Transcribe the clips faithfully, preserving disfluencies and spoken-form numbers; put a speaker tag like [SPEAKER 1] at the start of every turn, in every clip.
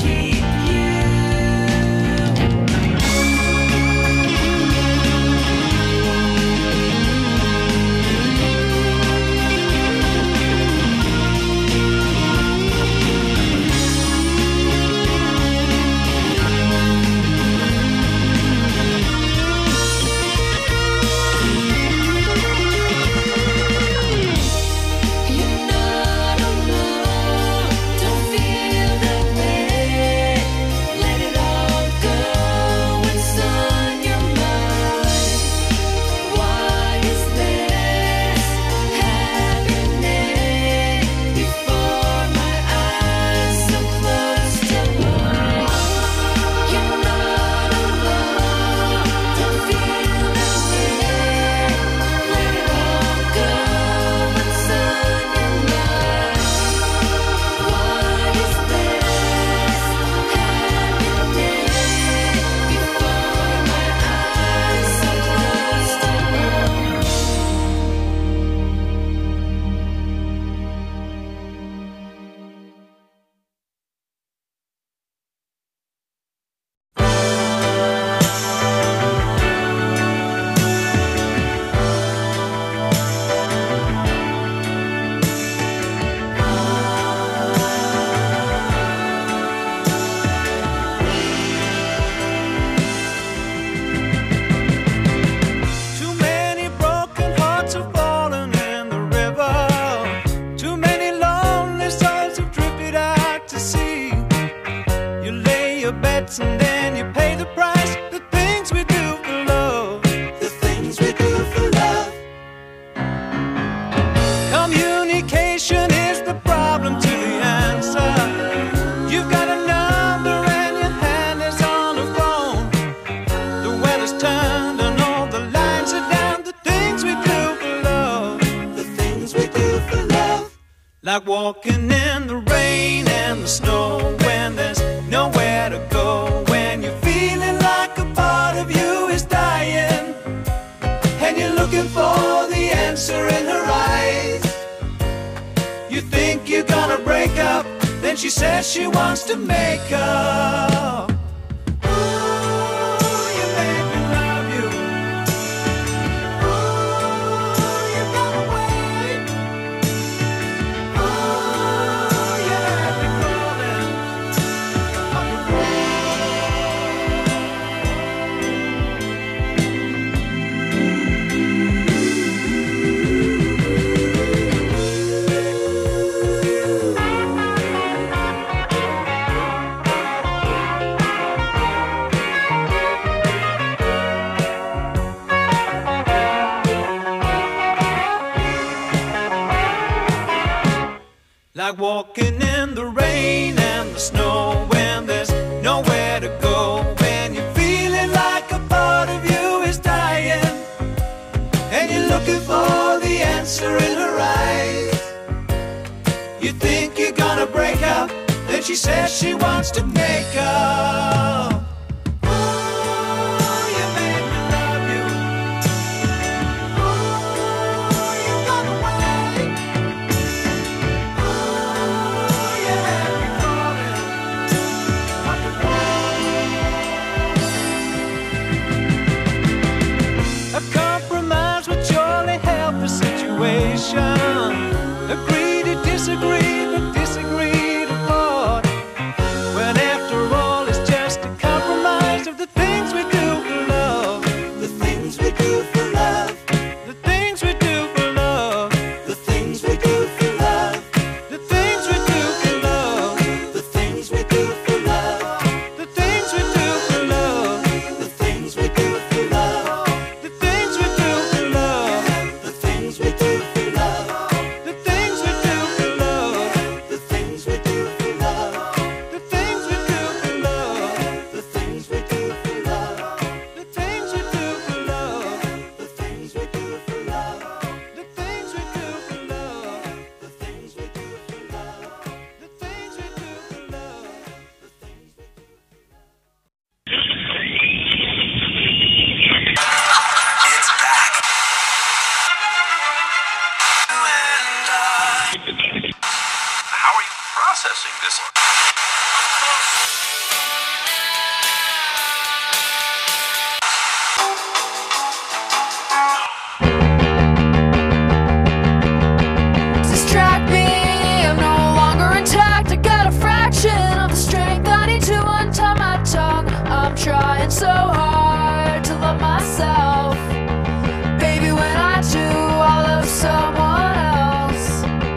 [SPEAKER 1] Like walking in the rain and the snow when there's nowhere to go, when you're feeling like a part of you is dying and you're looking for the answer in her eyes. You think you're gonna break up, then she says she wants to make up. Like walking in the rain and the snow when there's nowhere to go, when you're feeling like a part of you is dying and you're looking for the answer in her eyes. You think you're gonna break up, then she says she wants to make up. Agree to disagree, but disagree to part. When after all it's just a compromise of the things we do for love. The things we do for love. The things we do for love. The things we do for love. The things we do for love. The things we do for love. The things we do for love. The things we do for love. The things we do for love. The things we do for love. The things we do for love.
[SPEAKER 2] so hard to love myself. Baby, when I do, I love someone else.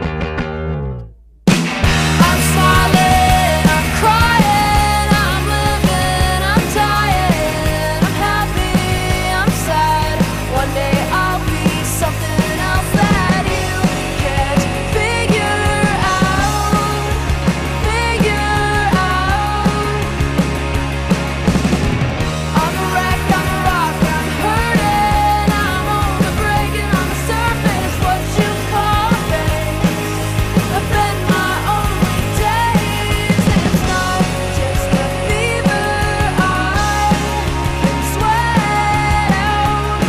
[SPEAKER 2] I'm smiling, I'm crying, I'm living, I'm dying, I'm happy, I'm sad. One day I'll be something else that you can't figure out, figure out. I'm a wreck, I'm a rock, I'm hurting, I'm only breaking on the surface, what you call a phase. I've been my only days, and it's not just a fever I can sweat out.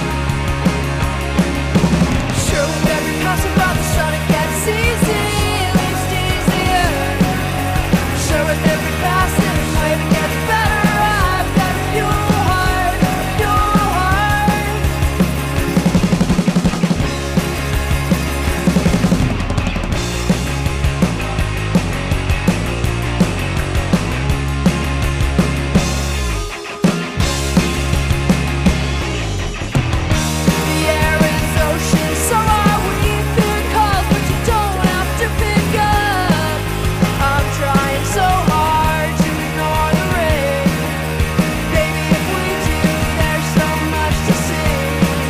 [SPEAKER 2] Sure, with every passing by the sun it gets easy, at least easier. Sure, with every passing wave it gets better. I've got a pure heart, pure heart. The air is ocean, so are we. Fear calls, but you don't have to pick up. I'm trying so hard to ignore the rain. Baby, if we do, there's so much to see.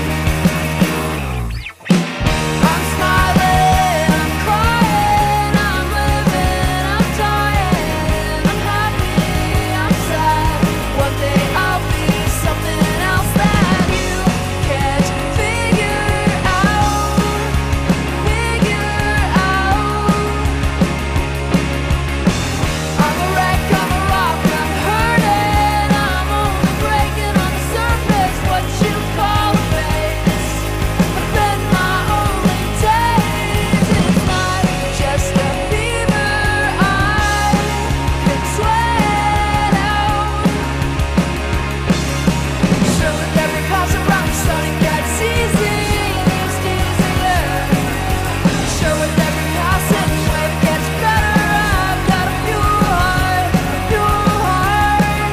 [SPEAKER 2] I'm smiling, I'm crying, I'm living, I'm dying, I'm happy, I'm sad. One day I'll be something else that you can't figure out, figure out. I'm a wreck, I'm a rock, I'm hurting, I'm only breaking on the surface, what you call a phase. I've been my only days, and it's not just a fever I can sweat out. Sure, with every pass around the sun it gets easy, at least easier. Sure, with every passing wave it gets better. I've got a pure heart, a pure heart.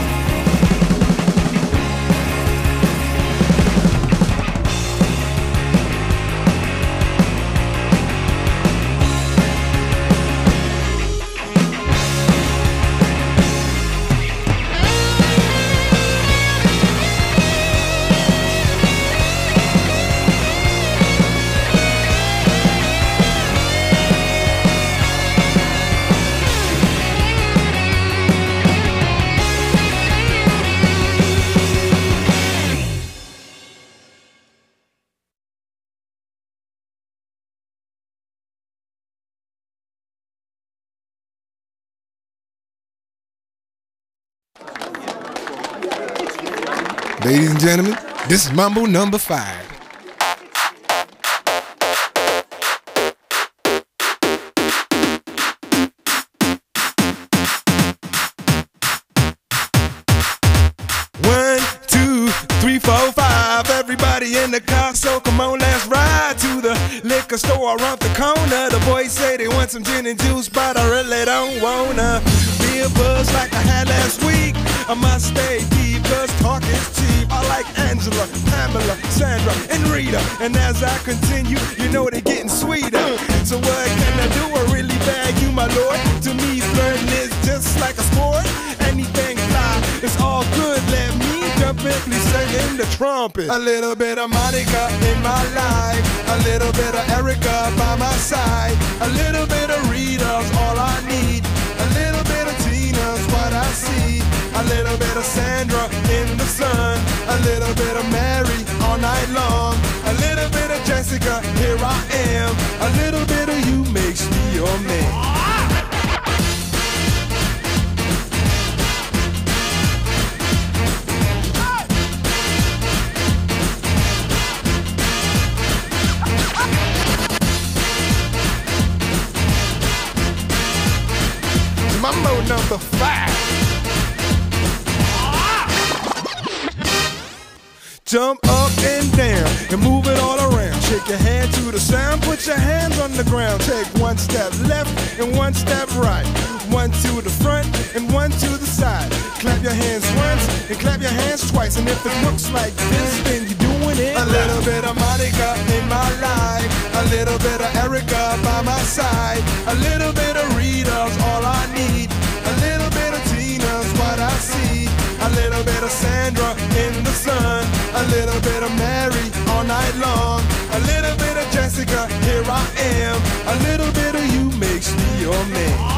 [SPEAKER 3] Ladies and gentlemen, this is Mambo number five. One, two, three, four, five. Everybody in the car, so come on, let's ride to the liquor store around the corner. The boys say they want some gin and juice, but I really don't wanna be a buzz like I had last week. I must stay deep, cause talk is cheap. I like Angela, Pamela, Sandra, and Rita. And as I continue, you know they're getting sweeter. So what can I do? I really bag you, my lord. To me, flirting is just like a sport. Anything fly, it's all good. Let me jump in, please sing in the trumpet. A little bit of Monica in my life, a little bit of Erica by my side, a little bit of Rita's all I need, a little bit of Tina's what I see, a little bit of Sandra in the sun, a little bit of Mary all night long, a little bit of Jessica, here I am, a little bit of you makes me your man. Mambo number five. Jump up and down and move it all around. Shake your head to the sound, put your hands on the ground. Take one step left and one step right. One to the front and one to the side. Clap your hands once and clap your hands twice. And if it looks like this, then you're doing it. A little bit of Monica in my life, a little bit of Erica by my side, a little bit of Rita's all I need, a little bit of Tina's what I see, a little bit of Sandra in the sun, a little bit of Mary all night long, a little bit of Jessica, here I am, a little bit of you makes me your man.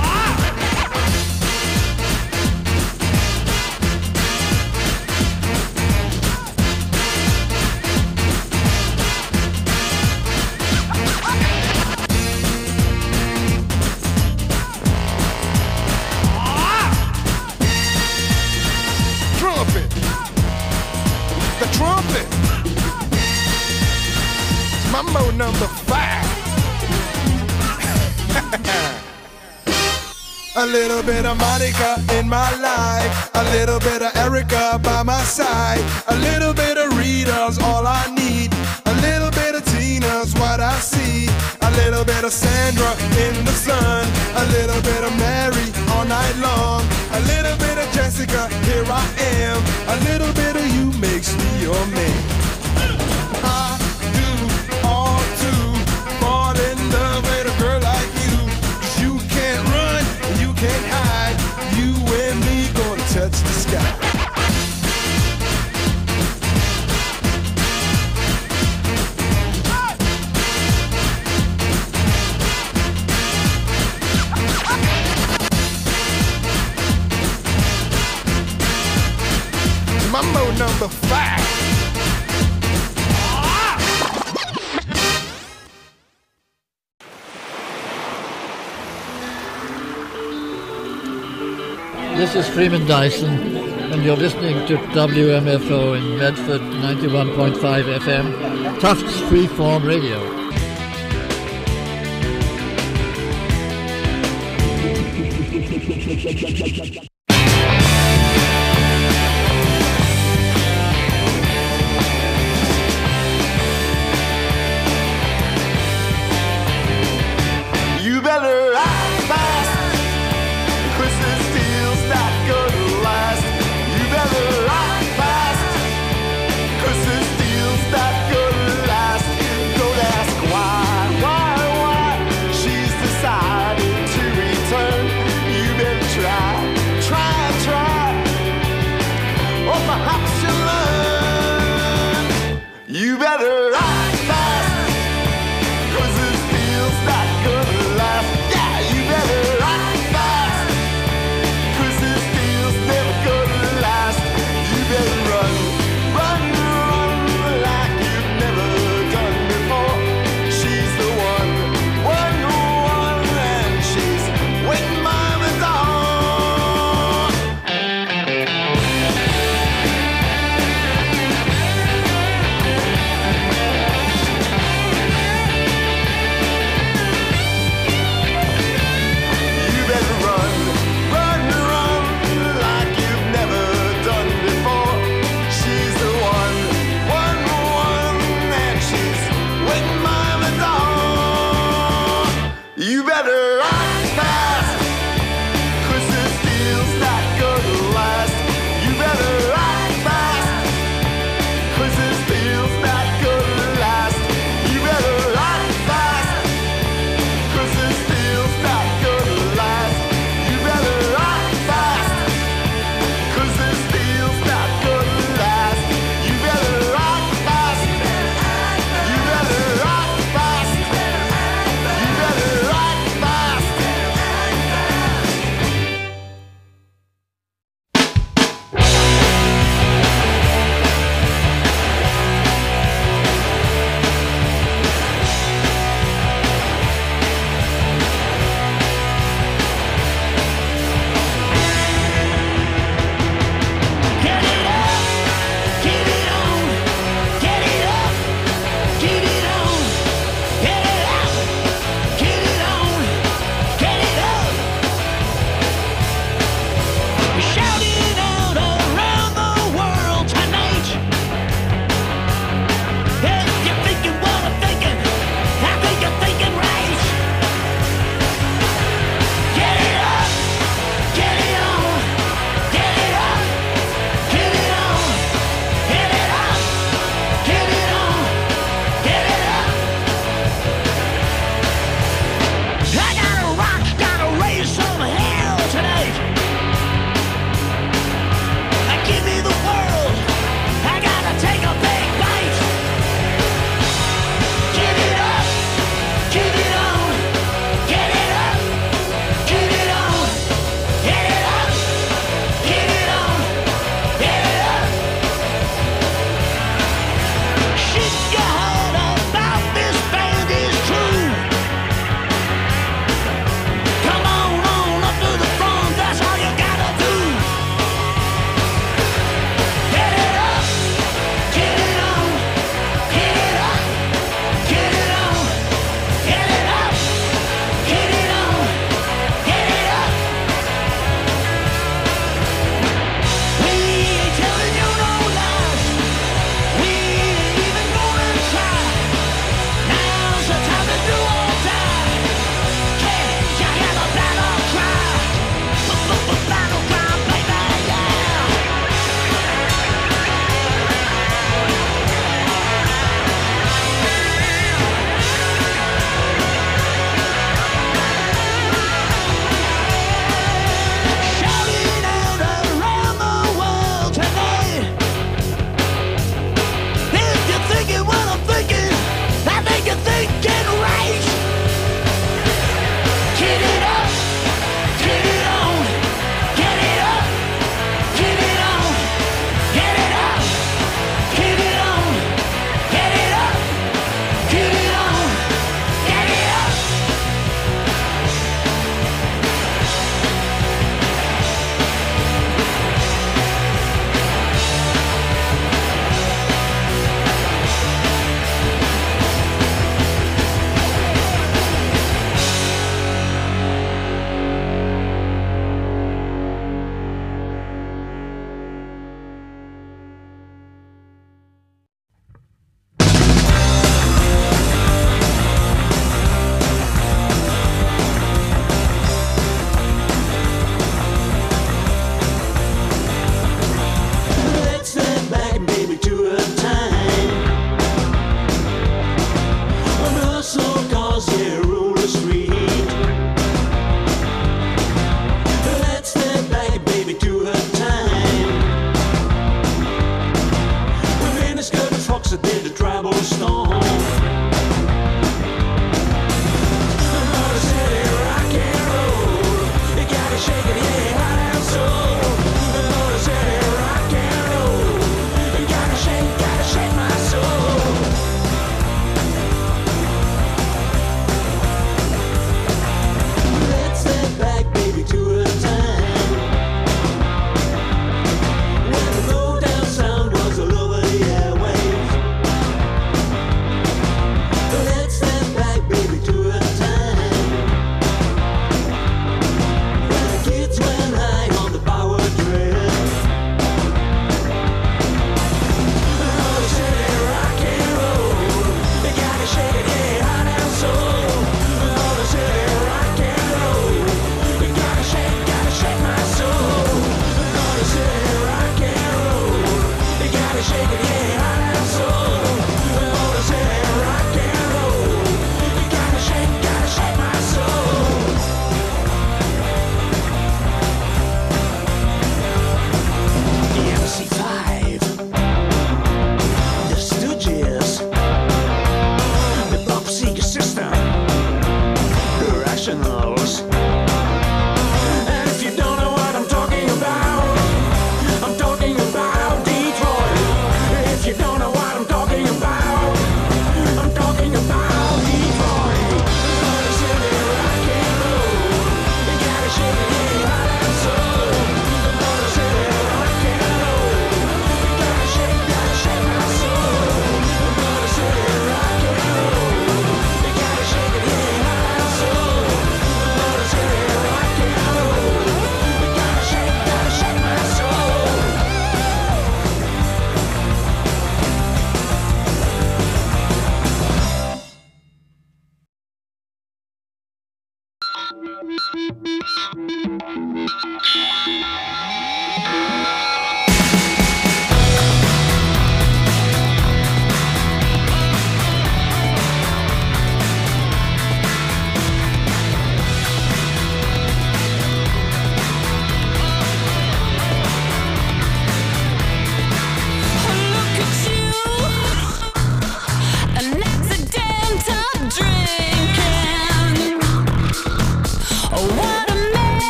[SPEAKER 3] Mambo number five. A little bit of Monica in my life, a little bit of Erica by my side, a little bit of Rita's all I need, a little bit of Tina's what I see, a little bit of Sandra in the sun, a little bit of Mary all night long, a little bit of Jessica, here I am, a little bit of you makes me your man. I do all to fall in love with a girl like you, 'cause you can't run and you can't hide, you and me gonna touch the sky. Mambo number five.
[SPEAKER 4] This is Freeman Dyson, and you're listening to W M F O in Medford, ninety-one point five F M, Tufts Freeform Radio.
[SPEAKER 5] You better act fast, 'cause this deal's not gonna last. You better act fast, 'cause this deal's not gonna last. Don't ask why, why, why she's decided to return. You better try, try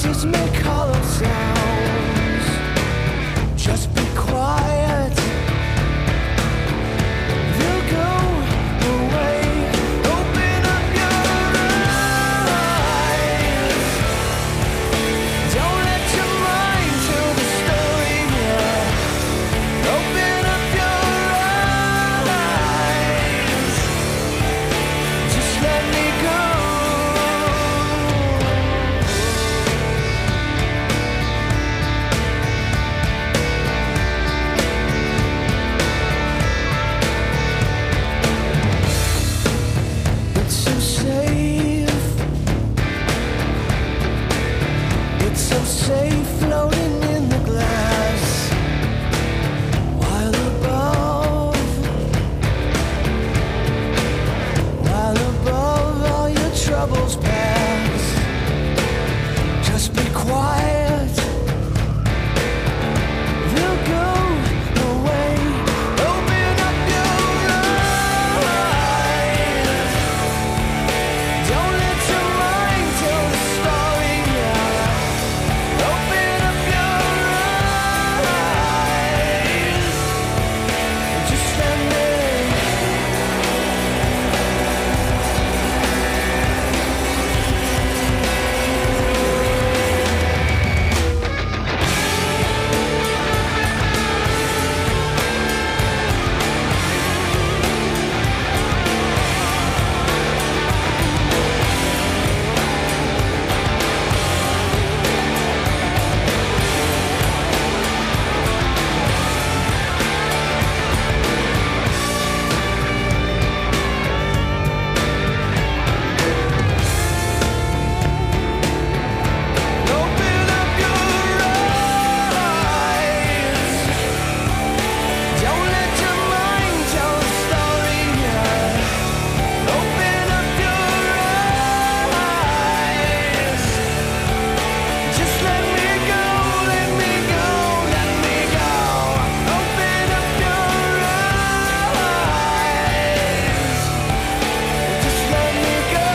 [SPEAKER 2] Voices make hollow sounds. Just be quiet. They'll go away. Open up your eyes. Don't let your mind tell the story. Open up your eyes. Just let me go. It's so safe. It's so safe floating in the glass. While above, while above all your troubles pass. Just be quiet. They'll go away. Open up your eyes. Don't let your mind tell the story now. Open up your eyes. Just let me. Open up your eyes. Don't let your mind tell the story now. Open up your eyes. Just let me go, let me go, let me go. Open up your eyes. Just let me go.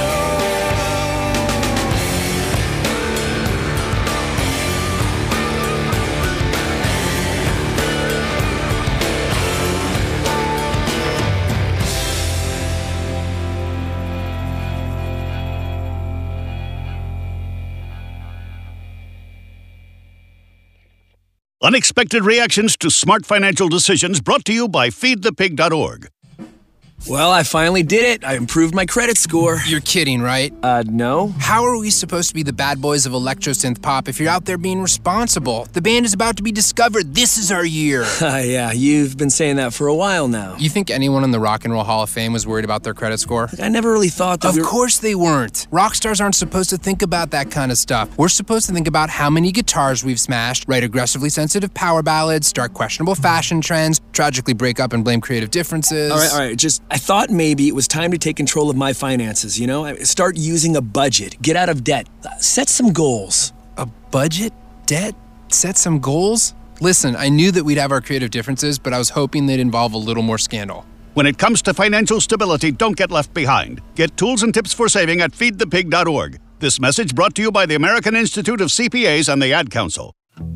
[SPEAKER 6] Unexpected reactions to smart financial decisions brought to you by feed the pig dot org.
[SPEAKER 7] Well, I finally did it. I improved my credit score.
[SPEAKER 8] You're kidding, right?
[SPEAKER 7] Uh, no.
[SPEAKER 8] How are we supposed to be the bad boys of electro synth pop if you're out there being responsible? The band is about to be discovered. This is our year.
[SPEAKER 7] Uh, yeah, you've been saying that for a while now.
[SPEAKER 8] You think anyone in the Rock and Roll Hall of Fame was worried about their credit score?
[SPEAKER 7] I never really thought that
[SPEAKER 8] Of
[SPEAKER 7] we were...
[SPEAKER 8] course they weren't. Rock stars aren't supposed to think about that kind of stuff. We're supposed to think about how many guitars we've smashed, write aggressively sensitive power ballads, start questionable fashion trends, tragically break up and blame creative differences.
[SPEAKER 7] All right, all right, just, I thought maybe it was time to take control of my finances, you know? I- Start using a budget, get out of debt, uh, set some goals.
[SPEAKER 8] A budget? Debt? Set some goals? Listen, I knew that we'd have our creative differences, but I was hoping they'd involve a little more scandal.
[SPEAKER 6] When it comes to financial stability, don't get left behind. Get tools and tips for saving at feed the pig dot org. This message brought to you by the American Institute of C P As and the Ad Council.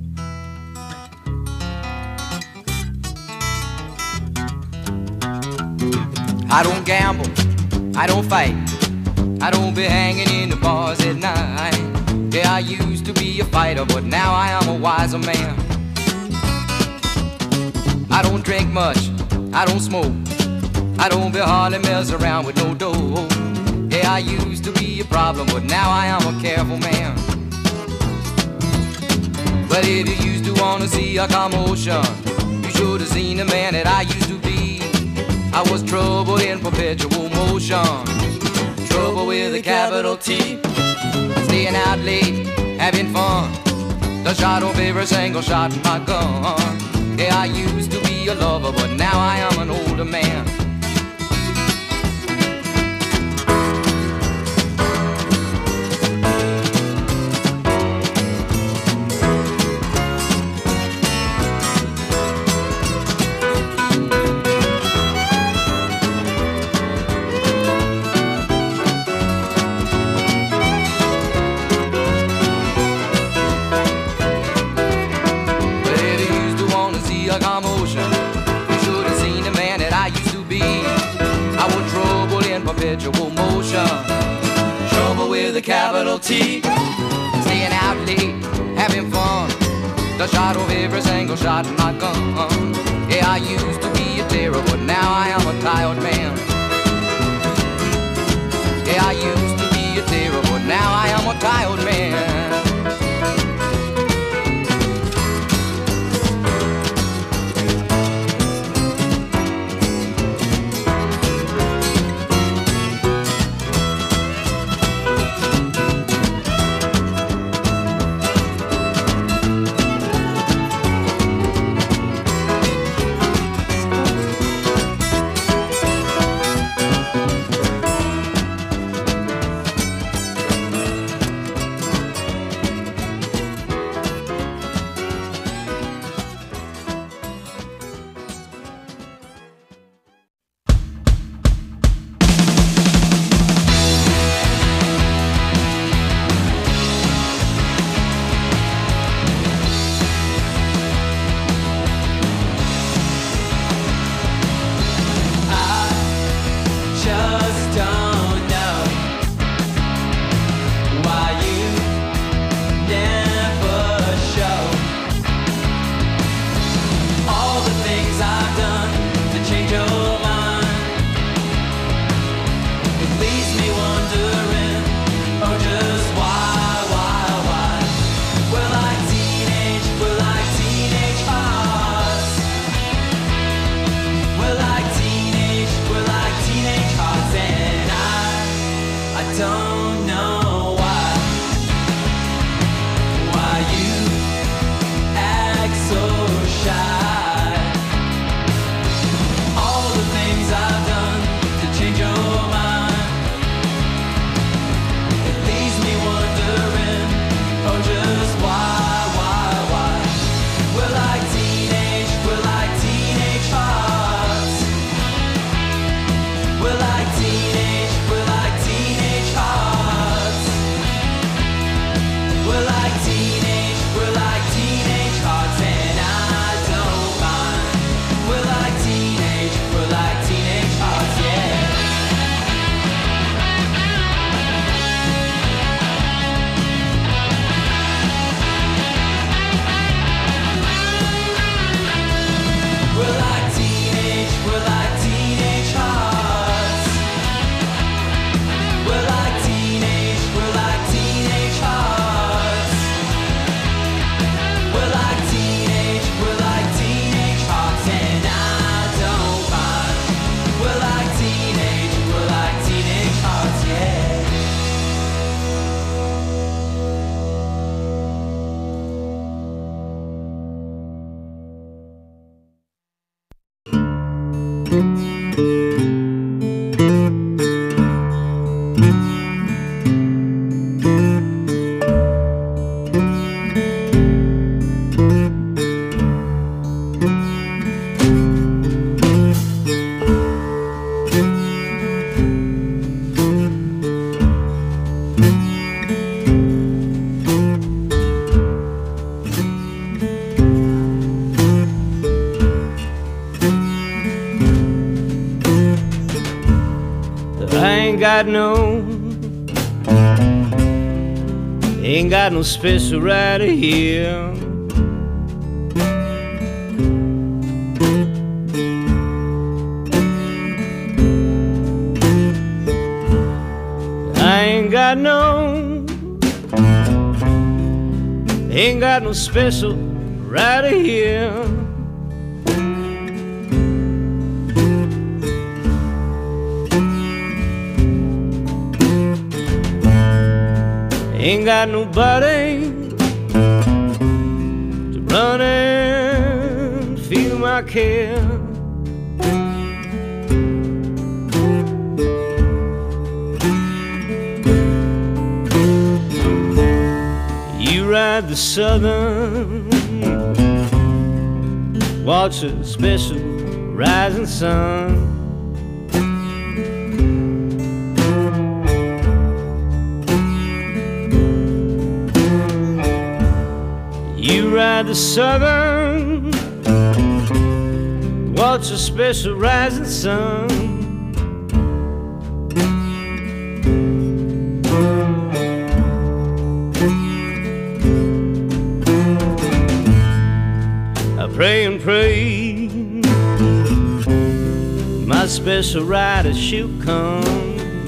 [SPEAKER 9] I don't gamble, I don't fight, I don't be hanging in the bars at night. Yeah, I used to be a fighter, but now I am a wiser man. I don't drink much, I don't smoke, I don't be hardly mess around with no dough. Yeah, I used to be a problem, but now I am a careful man. But if you used to wanna see a commotion, you should have seen the man that I used to be. I was trouble in perpetual motion, trouble with a capital T. Staying out late, having fun, the shot of every single shot in my gun. Yeah, I used to be a lover, but now I am an older man. capital T. Staying out late, having fun. The shot of every single shot in my gun. Yeah, I used to be a terror, but now I am a tired man. Yeah, I used to be a terror, but now I am a tired man.
[SPEAKER 10] Got no, ain't got no special rider here. I ain't got no, ain't got no special rider here. Ain't got nobody to run and feel my care. You ride the southern, watch a special rising sun. You ride the southern, watch a special rising sun. pray and pray my special rider she'll come.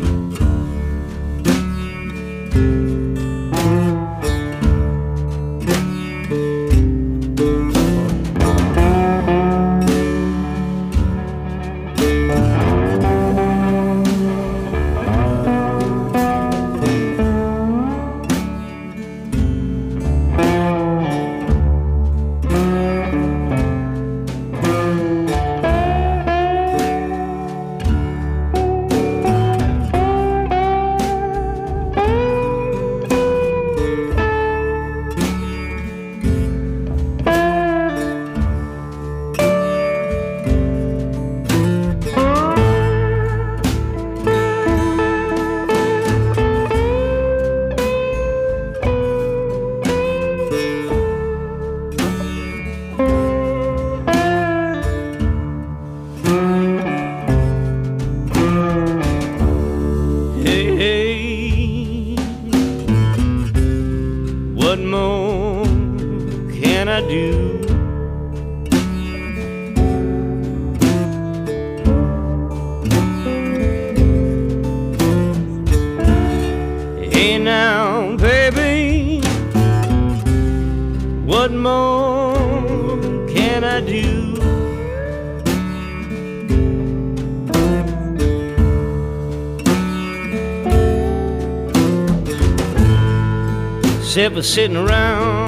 [SPEAKER 10] Except for sitting around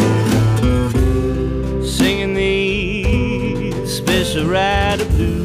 [SPEAKER 10] singing these special rider blues.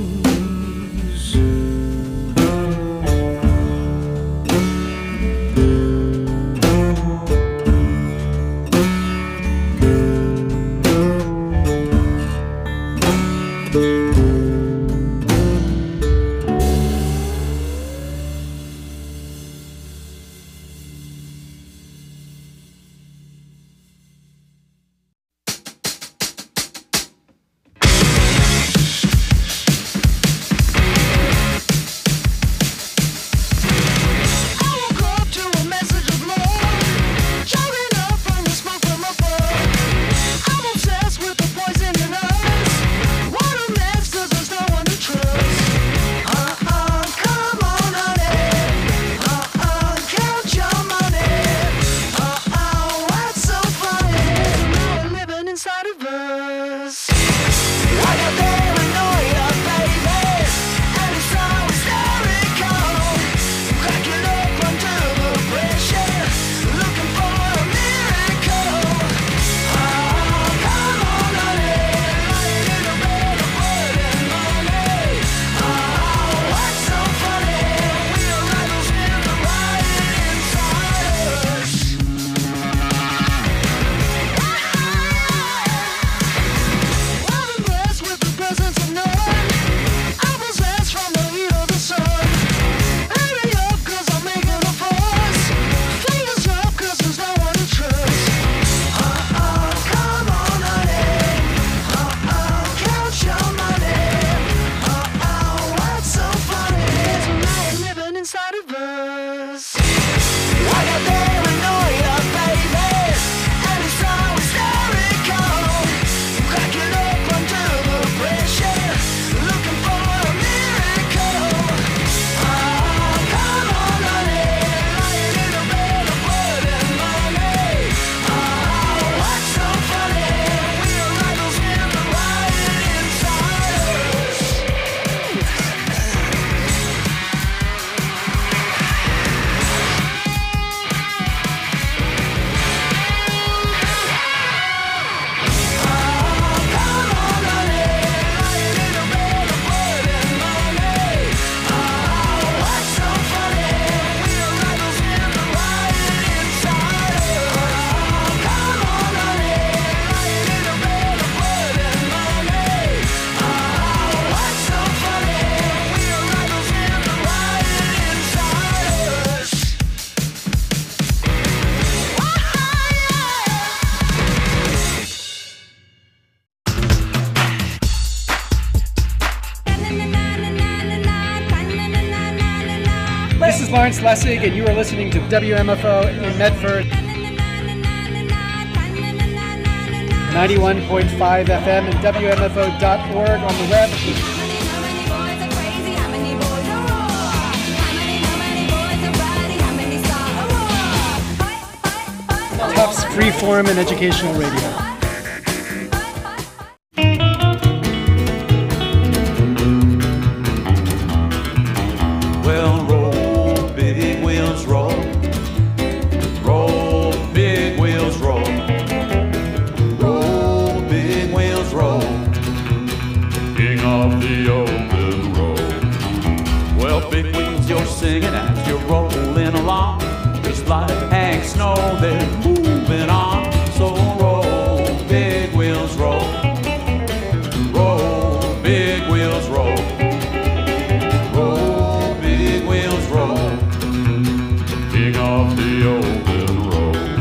[SPEAKER 11] This is Lawrence Lessig, and you are listening to W M F O in Medford. ninety-one point five F M and W M F O dot org on the web. Tufts Freeform and Educational Radio.
[SPEAKER 12] Well, roll, big wheels roll. Roll, big wheels roll. Roll, big wheels roll. King of the open road. Well, big wheels, you're singing as you're rolling along. Just like Hank Snow, they're moving on. So roll, big wheels roll. Roll, big wheels roll. Roll, big wheels roll. King of the open road.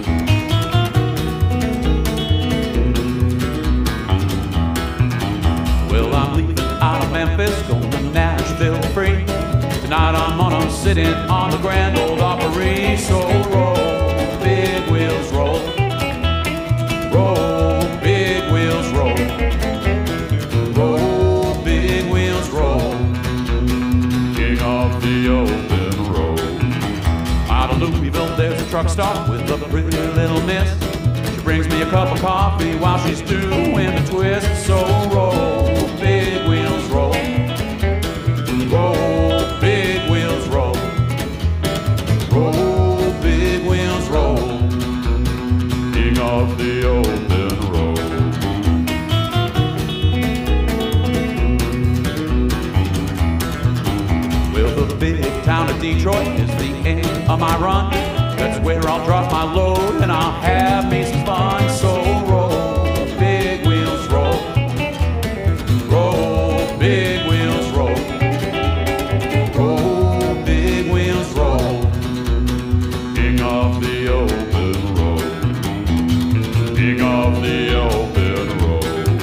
[SPEAKER 12] Well, I'm leaving out of Memphis, going to Nashville free. Tonight I'm gonna sit in on the Grand Ole Opry. So roll, big wheels roll. Roll, big wheels roll. Roll, big wheels roll. King of the open road. Out of Louisville there's a truck stop with a pretty little miss. She brings me a cup of coffee while she's doing the twist. So roll, big wheels roll. Roll, big wheels roll. Roll, big wheels roll. King of the open road. Well, the big town of Detroit is the end of my run. That's where I'll drop my load and I'll have me some fun. So roll, big wheels roll. Roll, big wheels roll. Roll, big wheels roll. King of the open road. King of the open road.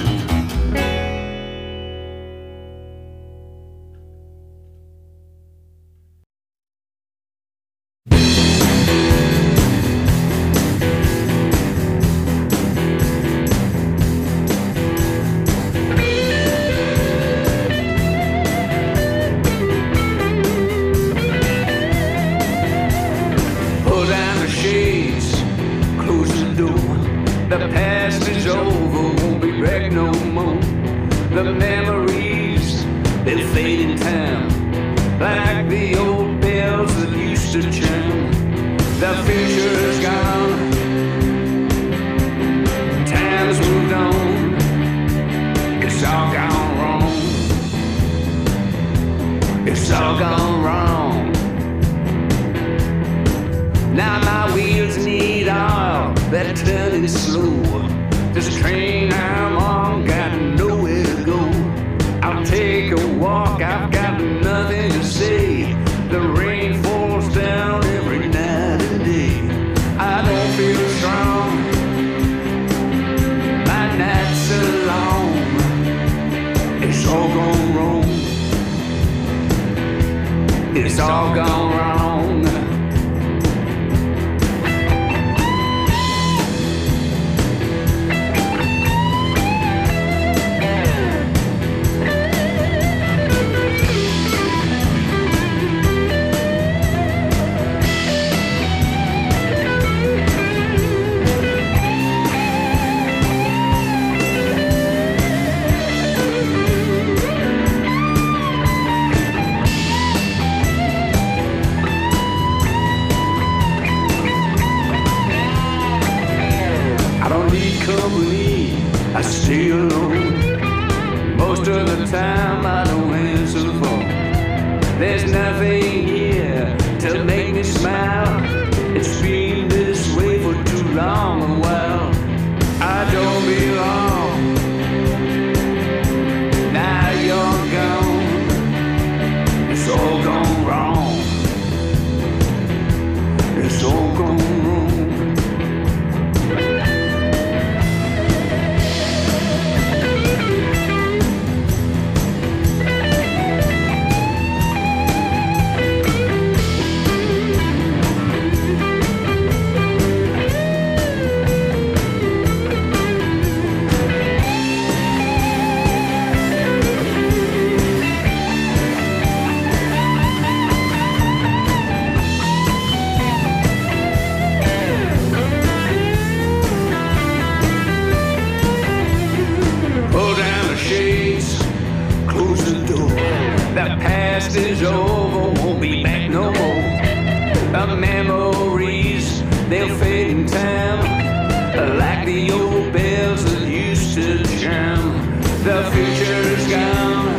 [SPEAKER 12] Pull down the shades, close the door. The past is over, won't be back no more. The memories, they fade in time, like the old bells that used to chime. The future's gone, time's moved on. It's all gone wrong. It's all gone wrong. Now my wheels need oil, they're turning slow. This train I'm on got nowhere to go. I'll take a walk, I've got nothing to say. The rain falls down every night and day. I don't feel strong, my nights are long. It's all gone wrong. It's all gone wrong. I stay alone. Most of the time I don't answer the phone. There's nothing here to make me smile. It's been this way for too long a while. I don't belong. Now you're gone. It's all gone wrong. It's all gone wrong. past is over, won't be back no more. The memories, they'll fade in time, like the old bells that used to chime. The future's gone,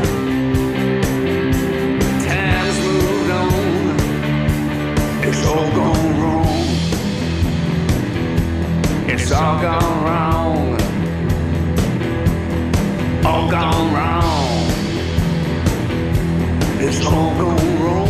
[SPEAKER 12] time's moved on, it's all gone wrong, it's all gone wrong, all gone wrong, it's all gone wrong.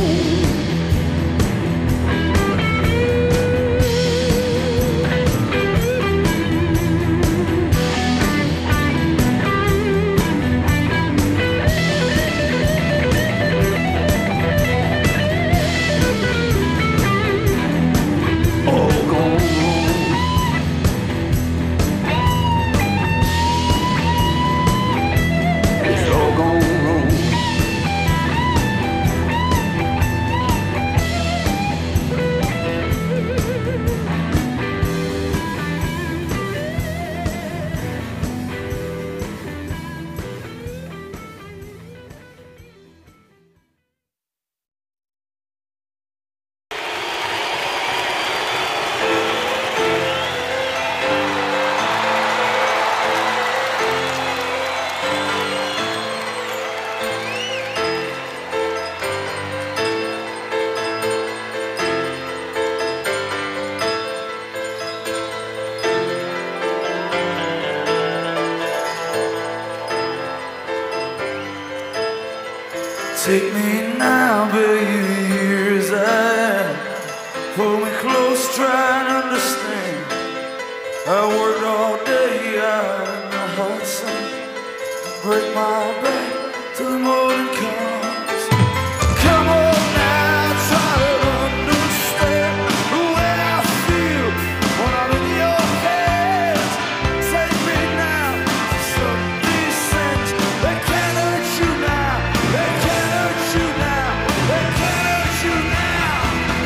[SPEAKER 13] Take me now, baby, here's I. Hold me close, try and understand. I worked all day out in the hot sun, break my back till the morning comes. Come on now, try to understand the way I feel when I'm in your hands. Take me now to some descent. They can't hurt you now, they can't hurt you now, they can't hurt you now.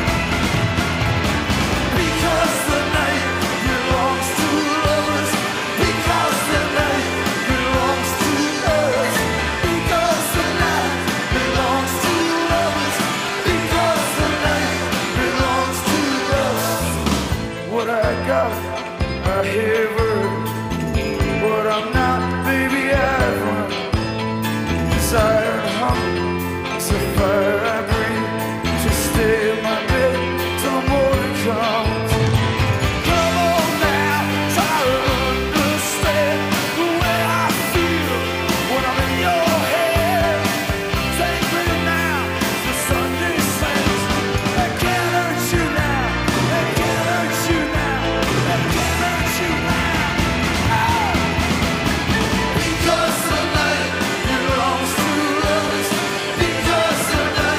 [SPEAKER 13] Because the night belongs to lovers, because the night belongs to us, because the night belongs to lovers, because the night belongs to us. What I got, I have earned. What I'm not, baby, I've learned. Desire and hunger, it's a fire I breathe. Just stay in my bed till the morning comes. Come on now, try to understand the way I feel when I'm in your head. Take me now to Sunday saints. They can't hurt you now, they can't hurt you now, they can't hurt you now. Ah. Because the night belongs to lovers, because the night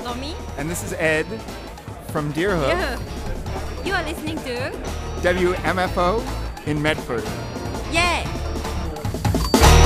[SPEAKER 14] Nomi.
[SPEAKER 15] And this is Ed from Deerhook.
[SPEAKER 14] Deerhook. You are listening to
[SPEAKER 15] W M F O in Medford.
[SPEAKER 14] Yeah.